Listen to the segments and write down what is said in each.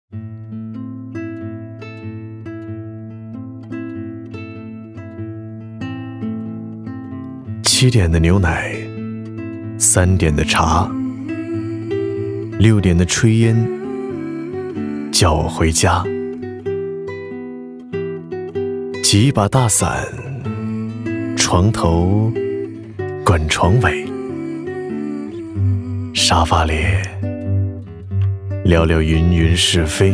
7点的牛奶，3点的茶，6点的炊烟，叫我回家。挤一把大伞，床头滚床尾，沙发里聊聊云云是非。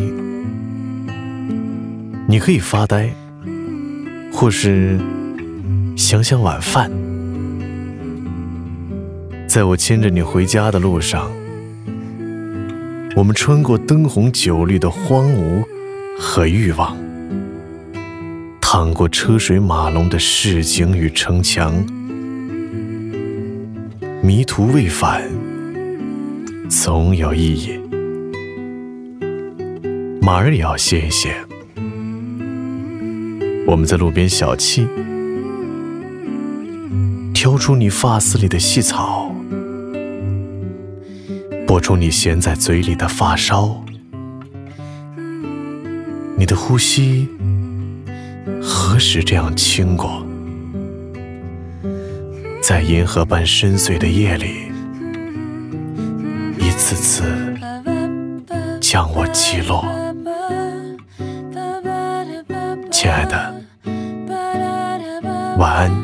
你可以发呆，或是想想晚饭。在我牵着你回家的路上，我们穿过灯红酒绿的荒芜和欲望，淌过车水马龙的市井与城墙，迷途未返，总有意义。马儿也要歇一歇。我们在路边小憩，挑出你发丝里的细草，拨出你衔在嘴里的发梢。你的呼吸何时这样轻过？在银河般深邃的夜里，一次次将我击落。亲爱的，晚安。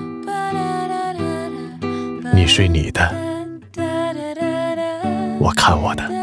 你睡你的，我看我的。